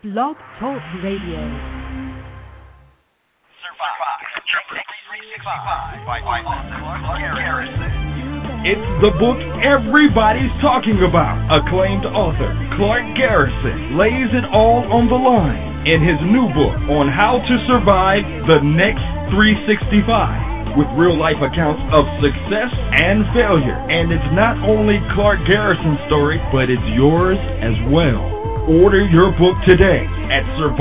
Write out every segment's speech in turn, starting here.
Blog Talk Radio. It's the book everybody's talking about. Acclaimed author Clark Garrison lays it all on the line in his new book on how to survive the next 365 with real-life accounts of success and failure. And it's not only Clark Garrison's story, but it's yours as well. Order your book today at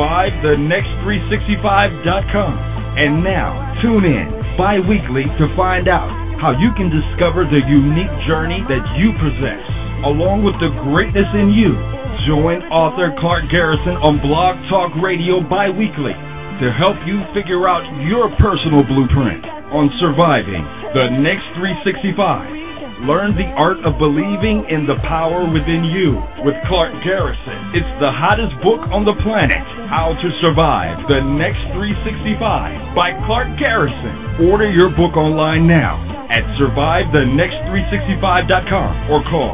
SurviveTheNext365.com. And now, tune in bi-weekly to find out how you can discover the unique journey that you possess, along with the greatness in you. Join author Clark Garrison on Blog Talk Radio bi-weekly to help you figure out your personal blueprint on surviving the next 365. Learn the art of believing in the power within you with Clark Garrison. It's the hottest book on the planet, How to Survive the Next 365 by Clark Garrison. Order your book online now at SurviveTheNext365.com or call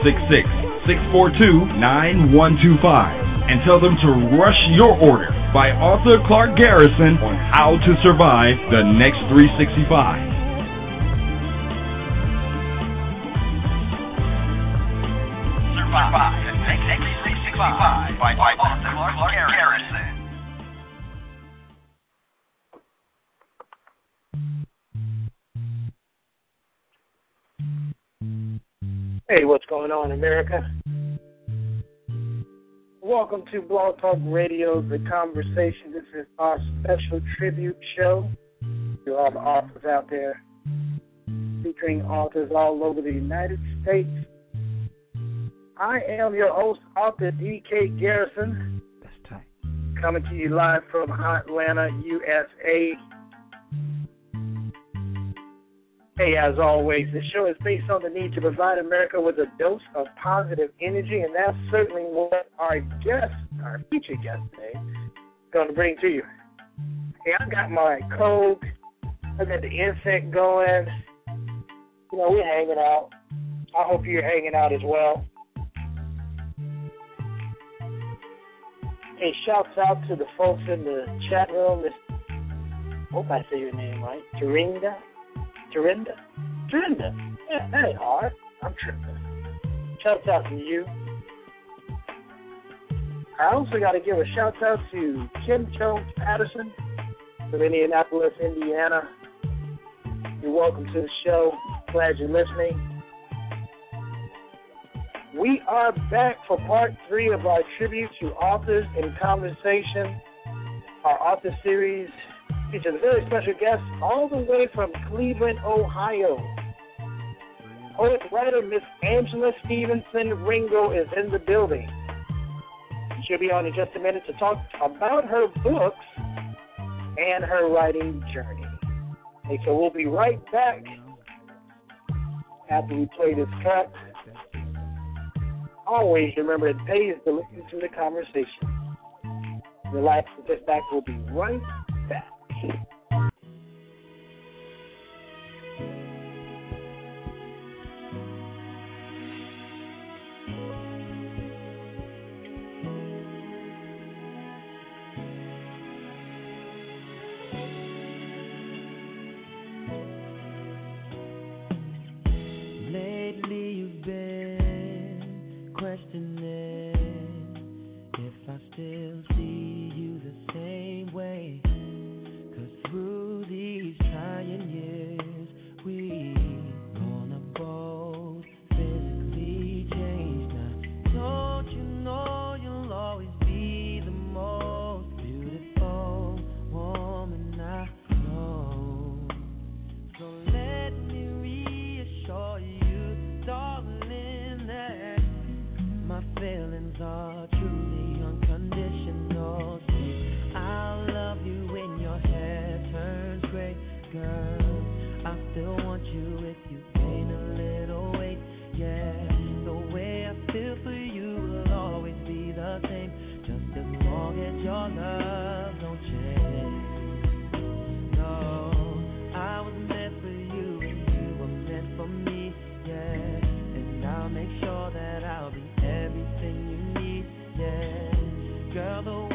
866-642-9125 and tell them to rush your order by author Clark Garrison on How to Survive the Next 365. Survive the Next 365 by author Clark Garrison. Hey, what's going on, America? Welcome to Blog Talk Radio, The Conversation. This is our special tribute show to all the authors out there, featuring authors all over the United States. I am your host, author D.K. Garrison, coming to you live from Atlanta, USA. Hey, as always, the show is based on the need to provide America with a dose of positive energy, and that's certainly what our featured guest today, is going to bring to you. Hey, I got my Coke, I got the incense going. You know, we're hanging out. I hope you're hanging out as well. Hey, shouts out to the folks in the chat room. Hope I say your name right. Tarinda. Yeah, that ain't hard. I'm tripping. Shouts out to you. I also got to give a shout out to Kim Jones Patterson from Indianapolis, Indiana. You're welcome to the show. Glad you're listening. We are back for part 3 of our tribute to authors in conversation. Our author series features a very special guest all the way from Cleveland, Ohio. Poet writer Miss Angela Stevenson Ringo is in the building. She'll be on in just a minute to talk about her books and her writing journey. Okay, so we'll be right back after we play this track. Always remember it pays to listen to the conversation. Relax and sit back. We'll be right back. Lately you've been questioning if I still see you the same way. 'Cause through these trying years, we're gonna both physically change now. Don't you know you'll always be the most beautiful woman I know? So let me reassure you, darling, that my feelings are truly unconditional. See, I'll love you when your hair turns gray, girl. I still want you if you gain a little weight, yeah. The way I feel for you will always be the same, just as long as your love don't change. No, I was meant for you and you were meant for me, yeah. And I'll make sure that I'll be everything you need, yeah. Girl, the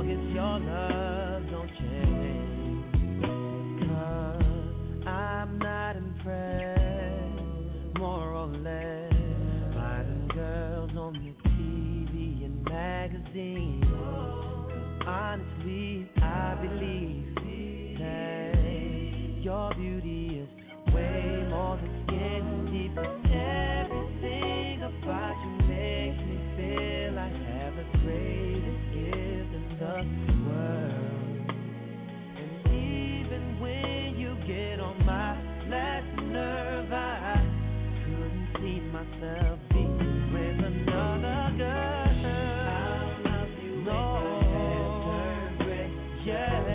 long as your love don't change. 'Cause I'm not impressed, more or less, by them girls on the TV and magazines. 'Cause honestly, I believe that your beauty is way more than skin deep. Everything about you makes me feel I have the greatest gift in the world. And even when you get on my last nerve, I couldn't see myself being with another girl. I love you. No. Yeah.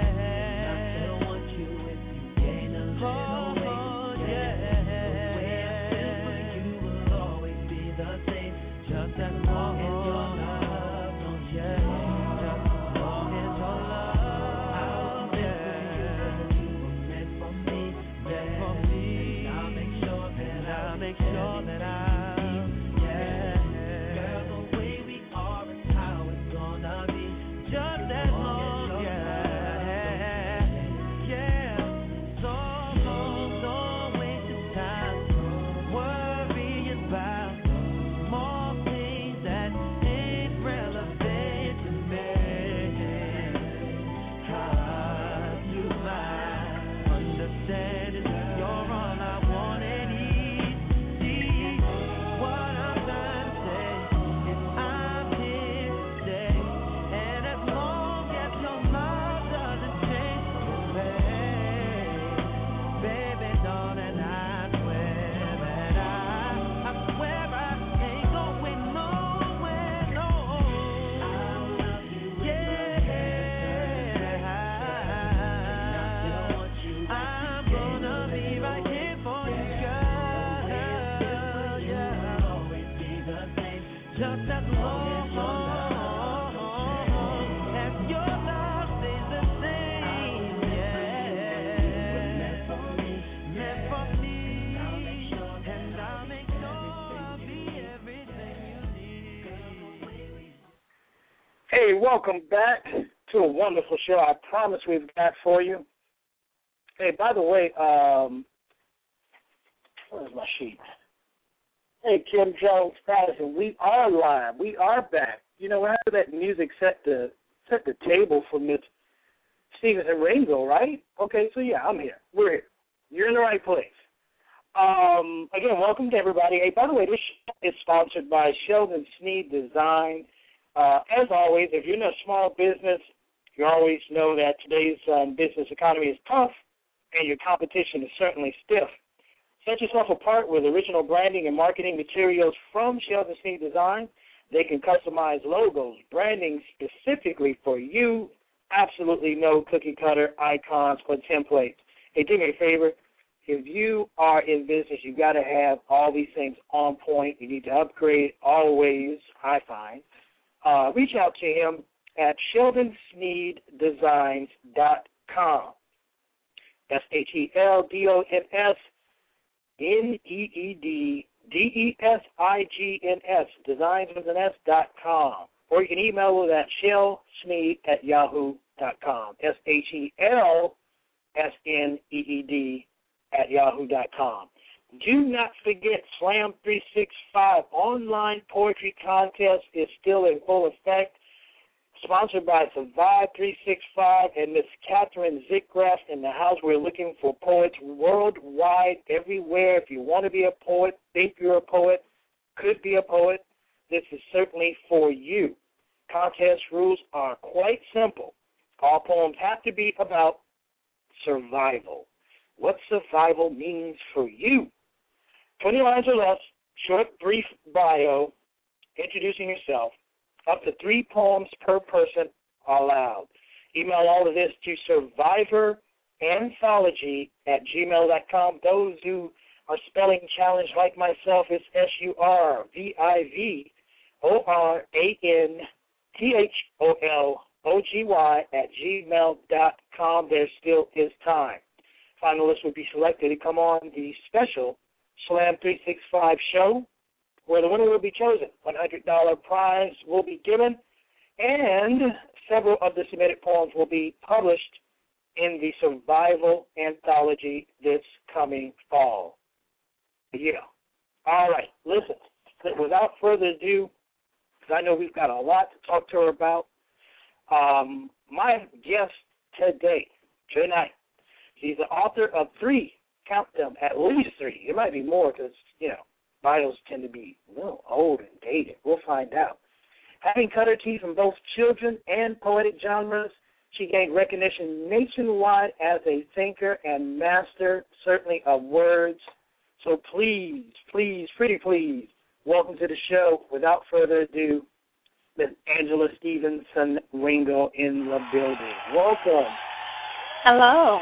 Hey, welcome back to a wonderful show I promise we've got for you. Hey, by the way, where's my sheet? Hey, Kim Jones Patterson, we are live. We are back. You know, after that music set the table for Miss Stevenson Ringo, right? Okay, so yeah, I'm here. We're here. You're in the right place. Again, welcome to everybody. Hey, by the way, this show is sponsored by Sheldon Sneed Design. As always, if you're in a small business, you always know that today's business economy is tough and your competition is certainly stiff. Set yourself apart with original branding and marketing materials from Sheldon Sneed Design. They can customize logos, branding specifically for you. Absolutely no cookie-cutter icons or templates. Hey, do me a favor. If you are in business, you've got to have all these things on point. You need to upgrade always, I find. Reach out to him at sheldonsneeddesigns.com. That's HELDONSNEEDDESIGNS, designs with an S.com. Or you can email it at shellsneed@yahoo.com. SHELSNEED@yahoo.com. Do not forget, Slam 365 online poetry contest is still in full effect, sponsored by Survive 365 and Miss Catherine Zickgraff in the house. We're looking for poets worldwide, everywhere. If you want to be a poet, think you're a poet, could be a poet, this is certainly for you. Contest rules are quite simple. All poems have to be about survival. What survival means for you. 20 lines or less, short, brief bio, introducing yourself. Up to 3 poems per person allowed. Email all of this to survivoranthology@gmail.com. Those who are spelling challenged like myself, it's survivoranthology@gmail.com. There still is time. Finalists will be selected to come on the special Slam 365 show, where the winner will be chosen. $100 prize will be given, and several of the submitted poems will be published in the Survival Anthology this coming fall. Yeah. All right. Listen, without further ado, because I know we've got a lot to talk to her about, my guest today, tonight, she's the author of 3, count them, at least 3. It might be more because, bios tend to be a little old and dated. We'll find out. Having cut her teeth in both children and poetic genres, she gained recognition nationwide as a thinker and master, certainly of words. So please, pretty please, welcome to the show, without further ado, Ms. Angela Stevenson Ringo in the building. Welcome. Hello.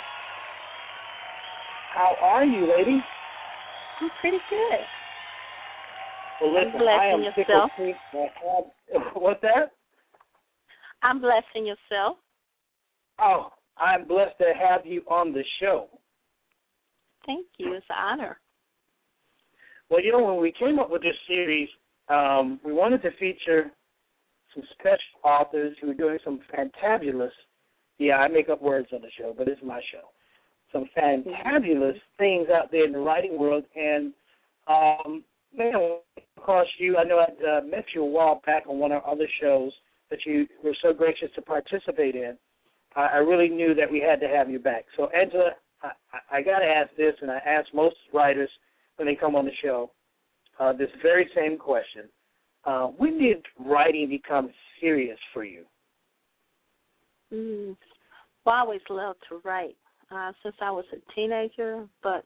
How are you, lady? I'm pretty good. Well, listen, I am tickled. What's that? I'm blessing yourself. Oh, I'm blessed to have you on the show. Thank you. It's an honor. Well, when we came up with this series, we wanted to feature some special authors who are doing some fantabulous, I make up words on the show, but it's my show, some fantabulous things out there in the writing world. And, across you, I know I met you a while back on one of our other shows that you were so gracious to participate in. I really knew that we had to have you back. So, Angela, I got to ask this, and I ask most writers when they come on the show, this very same question. When did writing become serious for you? Well, I always loved to write since I was a teenager, but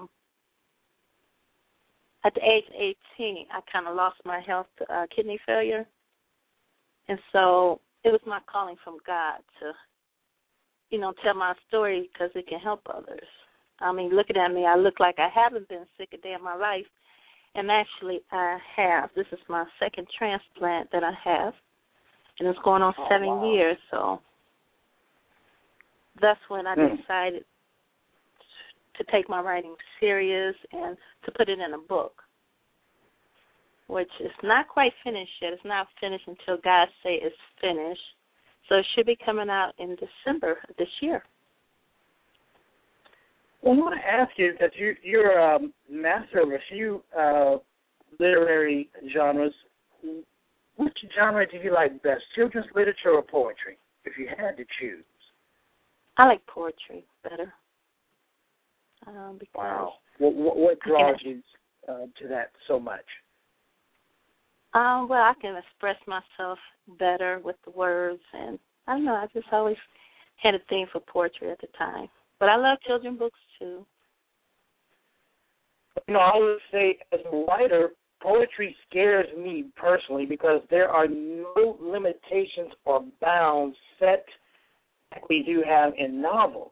at the age of 18, I kind of lost my health to kidney failure, and so it was my calling from God to, tell my story because it can help others. I mean, looking at me, I look like I haven't been sick a day in my life, and actually I have. This is my second transplant that I have, and it's going on 7 years, so that's when I decided to take my writing serious and to put it in a book, which is not quite finished yet. It's not finished until God say it's finished. So it should be coming out in December of this year. Well, I want to ask you, because you're a master of a few literary genres. Which genre do you like best, children's literature or poetry, if you had to choose? I like poetry better. Wow. What draws you to that so much? Well, I can express myself better with the words, and I don't know, I just always had a thing for poetry at the time. But I love children's books, too. I would say as a writer, poetry scares me personally because there are no limitations or bounds set like we do have in novels.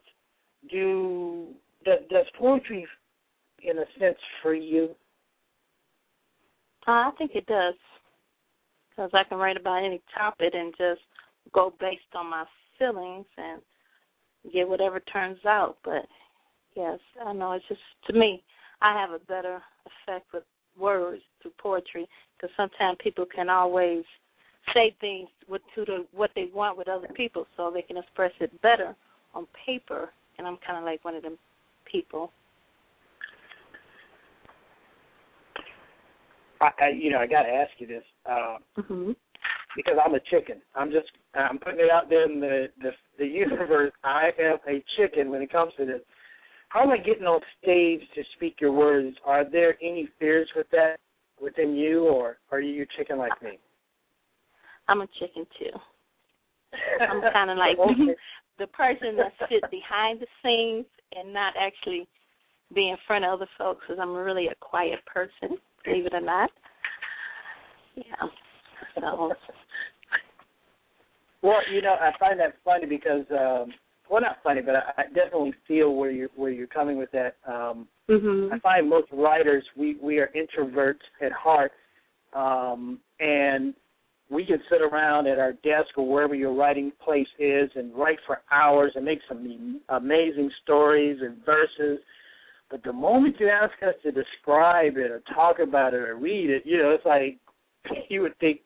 Does poetry, in a sense, free you? I think it does, because I can write about any topic and just go based on my feelings and get whatever turns out. But, yes, I know it's just, to me, I have a better effect with words through poetry, because sometimes people can always say things to what they want with other people so they can express it better on paper, and I'm kind of like one of them people. I got to ask you this because I'm a chicken. I'm putting it out there in the universe. I am a chicken when it comes to this. How am I getting on stage to speak your words? Are there any fears with that within you, or are you a chicken like me? I'm a chicken too. I'm kind of like the person that sits behind the scenes and not actually be in front of other folks, because I'm really a quiet person, believe it or not. Yeah. So. Well, I find that funny because, not funny, but I definitely feel where you're coming with that. I find most writers, we are introverts at heart, and we can sit around at our desk or wherever your writing place is and write for hours and make some amazing stories and verses. But the moment you ask us to describe it or talk about it or read it, it's like you would think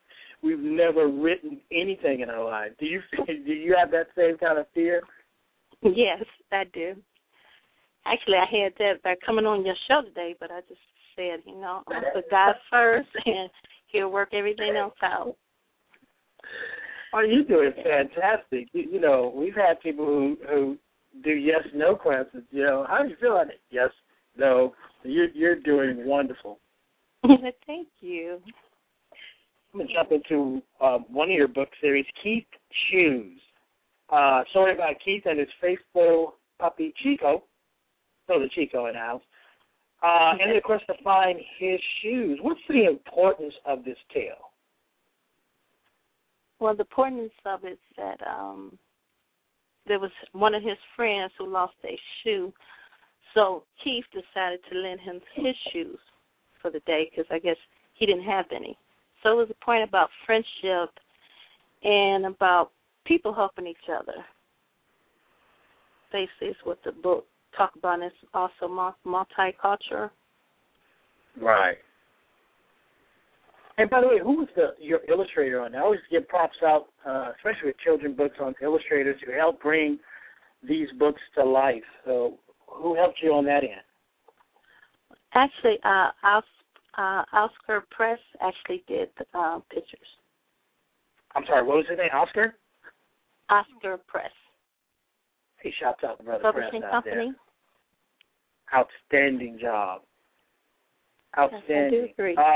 we've never written anything in our life. Do you have that same kind of fear? Yes, I do. Actually, I had that by coming on your show today, but I just said, I'm going to put God first, and He'll work everything else out. Oh, you're doing fantastic. We've had people who do yes/no questions. How do you feel on it? Yes, no. You're doing wonderful. Thank you. I'm going to jump into one of your book series, Keith Shoes. Story about Keith and his faithful puppy, Chico. So the Chico in the house. And then, of course, to find his shoes. What's the importance of this tale? Well, the importance of it is that there was one of his friends who lost a shoe. So Keith decided to lend him his shoes for the day because I guess he didn't have any. So it was a point about friendship and about people helping each other. Basically, is what the book talks about. It's also multicultural. Right. And by the way, who was your illustrator on that? I always give props out, especially with children's books, on illustrators who help bring these books to life. So who helped you on that end? Actually, Oscar Press actually did the pictures. I'm sorry, what was his name? Oscar? Oscar Press. He shouts out to Brother Publishing Press out company. There. Outstanding job. Outstanding. Yes, I do agree.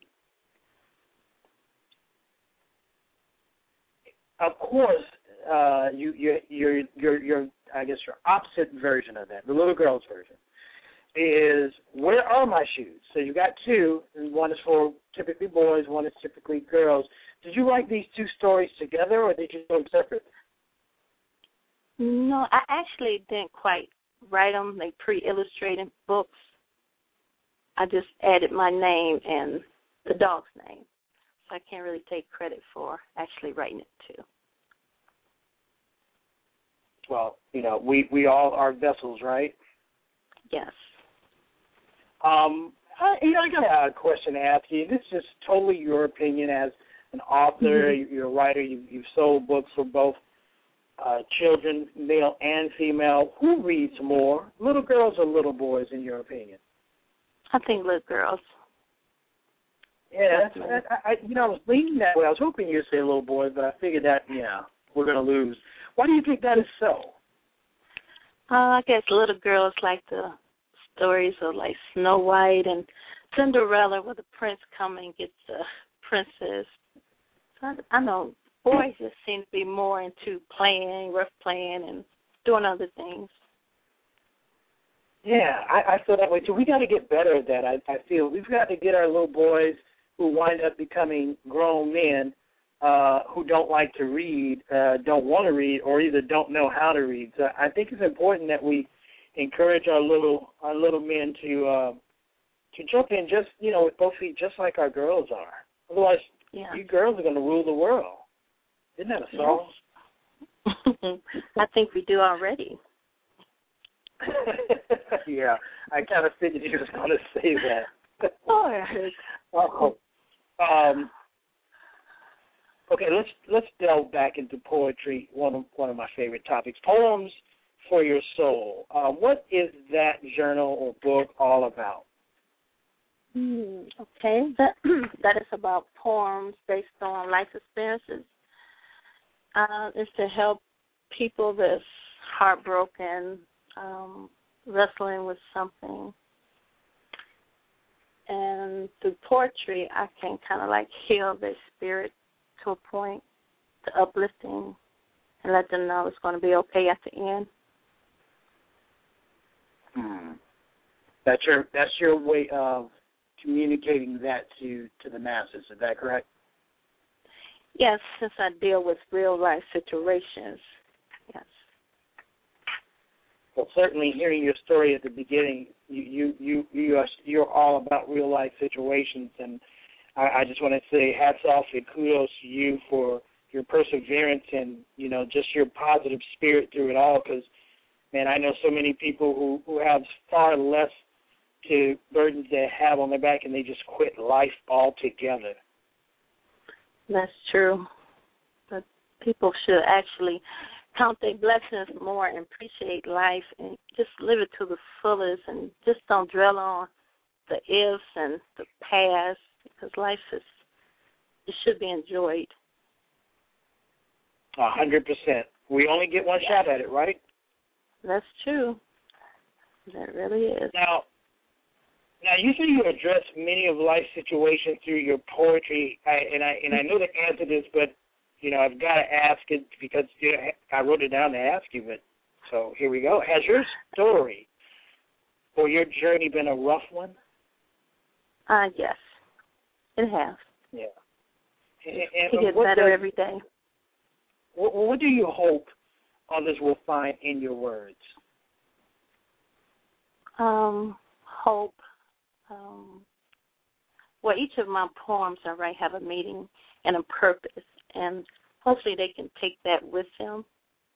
Of course, you're I guess your opposite version of that, the little girl's version, is where are my shoes? So you got two, and one is for typically boys, one is typically girls. Did you write these two stories together, or did you do them separate? No, I actually didn't quite write them. They pre-illustrated books. I just added my name and the dog's name. So I can't really take credit for actually writing it too. Well, we all are vessels, right? Yes. I got a question to ask you. This is totally your opinion as an author, you're a writer, you've sold books for both children, male and female. Who reads more, little girls or little boys, in your opinion? I think little girls. Yeah, I was leaning that way. I was hoping you'd say little boys, but I figured that, we're going to lose. Why do you think that is so? I guess little girls like the stories of like Snow White and Cinderella, where the prince comes and gets the princess. So I know boys just seem to be more into rough playing, and doing other things. Yeah, I feel that way too. We got to get better at that. I feel we've got to get our little boys who wind up becoming grown men who don't like to read, don't want to read, or either don't know how to read. So I think it's important that we encourage our little men to jump in just with both feet, just like our girls are. Otherwise, you girls are going to rule the world. Isn't that a song? Yes. I think we do already. Yeah, I kind of figured you was going to say that. Okay, let's delve back into poetry. One of my favorite topics, poems for your soul. What is that journal or book all about? Okay, that is about poems based on life experiences. It's to help people that's heartbroken, wrestling with something. And through poetry, I can kind of like heal their spirit to a point, the uplifting, and let them know it's going to be okay at the end. That's your way of communicating that to the masses. Is that correct? Yes, since I deal with real life situations. Yes. Well, certainly hearing your story at the beginning, you're all about real life situations, and I just want to say hats off and kudos to you for your perseverance and just your positive spirit through it all. Because, man, I know so many people who have far less to burdens they have on their back, and they just quit life altogether. That's true. But people should actually count their blessings more and appreciate life and just live it to the fullest and just don't dwell on the ifs and the past because life it should be enjoyed. 100%. We only get one shot at it, right? That's true. That really is. Now, usually you address many of life's situations through your poetry, and I know the answer to this, but I've got to ask it because I wrote it down to ask you. But so here we go. Has your story or your journey been a rough one? Yes, it has. Yeah. It gets better every day. What do you hope others will find in your words? Hope. Well, each of my poems I write have a meaning and a purpose, and hopefully they can take that with them.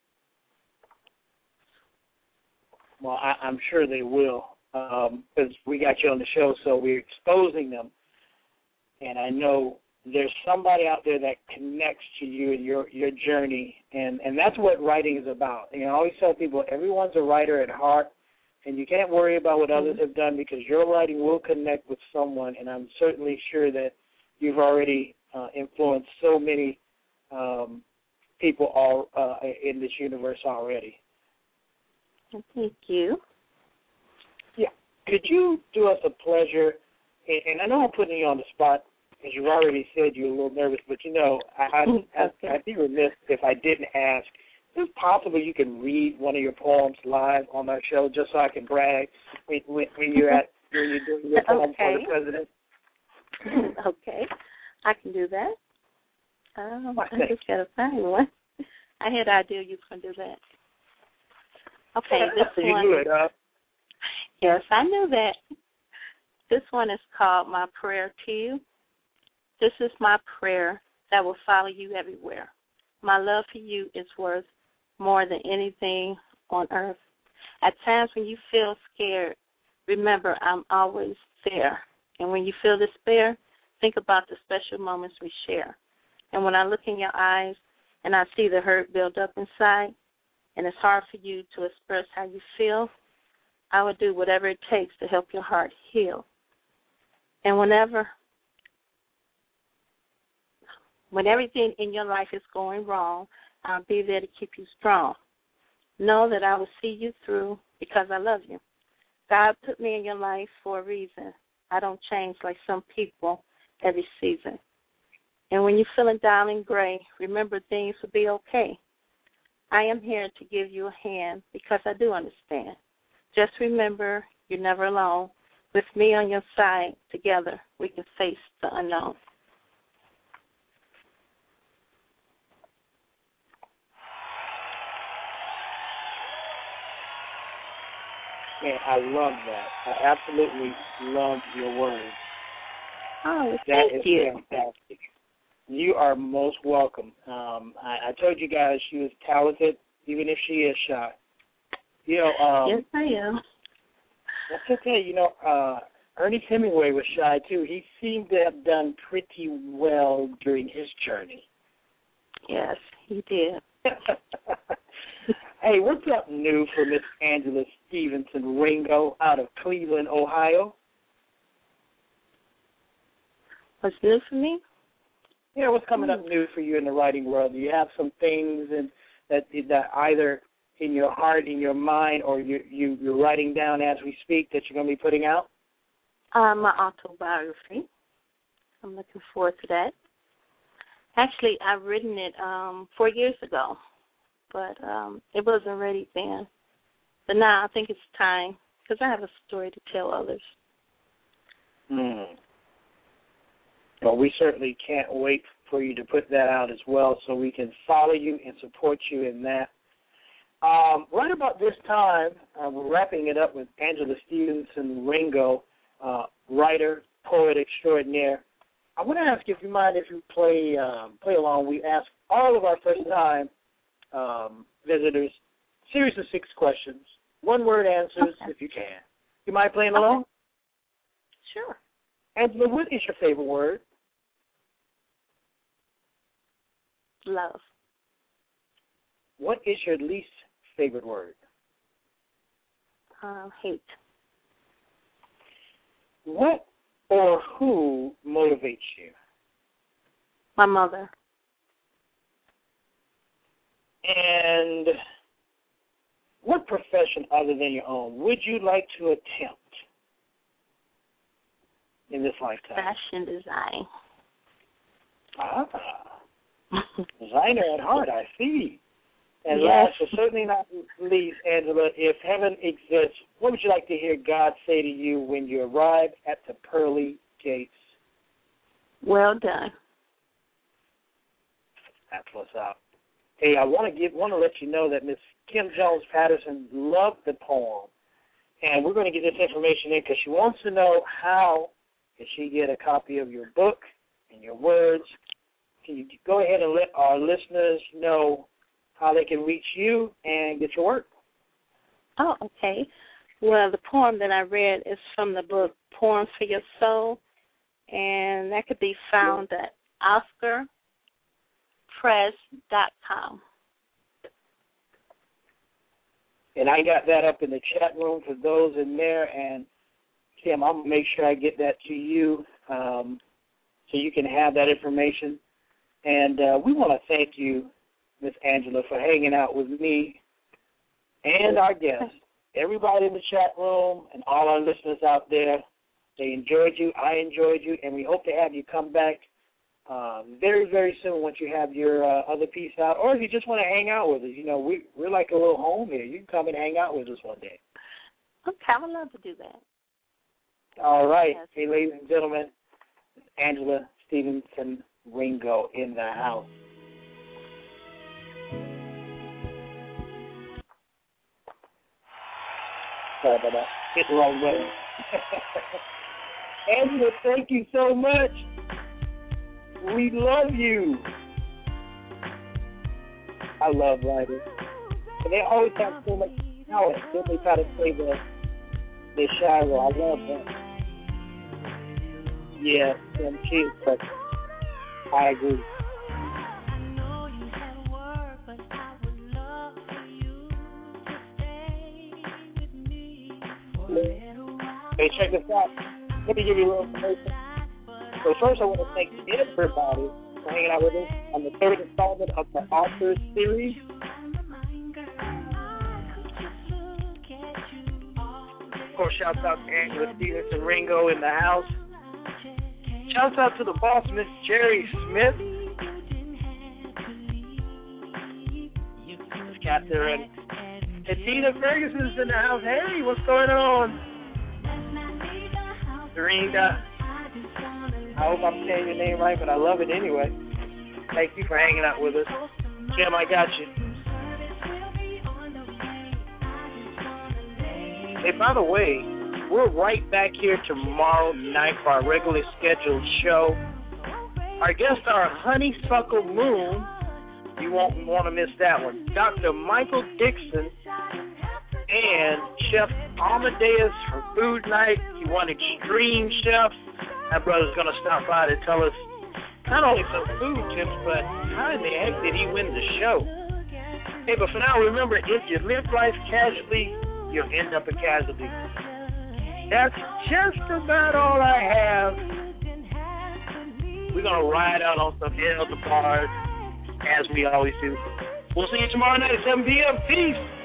Well, I'm sure they will, because we got you on the show, so we're exposing them. And I know there's somebody out there that connects to you and your journey, and that's what writing is about. I always tell people everyone's a writer at heart, and you can't worry about what others have done because your writing will connect with someone, and I'm certainly sure that you've already influenced so many people all in this universe already. Thank you. Yeah. Could you do us a pleasure, and I know I'm putting you on the spot, as you've already said you're a little nervous, but I'd be remiss if I didn't ask, is it possible you can read one of your poems live on our show just so I can brag when you're doing your poem for the president? Okay. I can do that. I just got to find one. I had an idea you can do that. Okay, this one. You knew it, huh? Yes, I knew that. This one is called My Prayer to You. This is my prayer that will follow you everywhere. My love for you is worth more than anything on earth. At times when you feel scared, remember I'm always there. And when you feel despair, think about the special moments we share. And when I look in your eyes and I see the hurt build up inside, and it's hard for you to express how you feel, I would do whatever it takes to help your heart heal. And when everything in your life is going wrong, I'll be there to keep you strong. Know that I will see you through because I love you. God put me in your life for a reason. I don't change like some people every season. And when you're feeling down and gray, remember things will be okay. I am here to give you a hand because I do understand. Just remember you're never alone. With me on your side, together we can face the unknown. Man, I love that. I absolutely love your words. Oh, thank you. That is fantastic. You are most welcome. I told you guys she was talented, even if she is shy. Yes, I am. That's okay. Ernest Hemingway was shy, too. He seemed to have done pretty well during his journey. Yes, he did. Hey, what's up new for Miss Angela Stevenson Ringo out of Cleveland, Ohio? What's new for me? Yeah, what's coming up new for you in the writing world? Do you have some things that either in your heart, in your mind, or you're writing down as we speak that you're going to be putting out? My autobiography. I'm looking forward to that. Actually, I've written it 4 years ago, but it wasn't ready then. But now I think it's time because I have a story to tell others. Well, we certainly can't wait for you to put that out as well so we can follow you and support you in that. Right about this time, we're wrapping it up with Angela Stevenson Ringo, writer, poet extraordinaire. I want to ask if you mind if you play along. We ask all of our first-time visitors series of 6 questions, one-word answers if you can. You mind playing along? Sure. Angela, what is your favorite word? love. What is your least favorite word? Hate. What or who motivates you? My mother. And what profession other than your own would you like to attempt in this lifetime? Fashion design. Designer at heart, I see. And yes. last but certainly not least, Angela, if heaven exists, what would you like to hear God say to you when you arrive at the pearly gates? Well done. That's what's up. Hey, I want to let you know that Miss Kim Jones Patterson loved the poem, and we're going to get this information in because she wants to know how can she get a copy of your book and your words. Can you go ahead and let our listeners know how they can reach you and get your work? Oh, okay. Well, the poem that I read is from the book Poems for Your Soul, and that could be found at OscarPress.com. And I got that up in the chat room for those in there, and Kim, I'll make sure I get that to you so you can have that information. And we want to thank you, Miss Angela, for hanging out with me and our guests. Everybody in the chat room and all our listeners out there, they enjoyed you, I enjoyed you, and we hope to have you come back very, very soon once you have your other piece out. Or if you just want to hang out with us, you know, we're like a little home here. You can come and hang out with us one day. Okay, I would love to do that. All right. Yes. Hey, ladies and gentlemen, Angela Stevenson Ringo in the house. Sorry about that. Hit the wrong button. Angela, thank you so much. We love you. I love writers. And they always have so much talent. Then they try to say their shallow. I love that. Yeah, them kids, but I agree. Hey, check this out. Let me give you a little information. So first I want to thank everybody for hanging out with us on the third installment of the Authors Series. Of course, shouts out to Angela Stevenson Ringo in the house. Shouts out to the boss, Miss Jerry Smith. Miss Catherine. And Tina Ferguson's in the house. Hey, what's going on? Serena. I hope I'm saying your name right, but I love it anyway. Thank you for hanging out with us. Jim, I got you. Hey, by the way, we're right back here tomorrow night for our regularly scheduled show. Our guests are Honeysuckle Moon. You won't want to miss that one. Dr. Michael Dixon and Chef Amadeus for Food Night. You want extreme chefs? That brother's going to stop by to tell us not only some food tips, but how in the heck did he win the show? Hey, but for now, remember, if you live life casually, you'll end up a casualty. That's just about all I have. We're going to ride out on some hills and bars, as we always do. We'll see you tomorrow night at 7 p.m. Peace.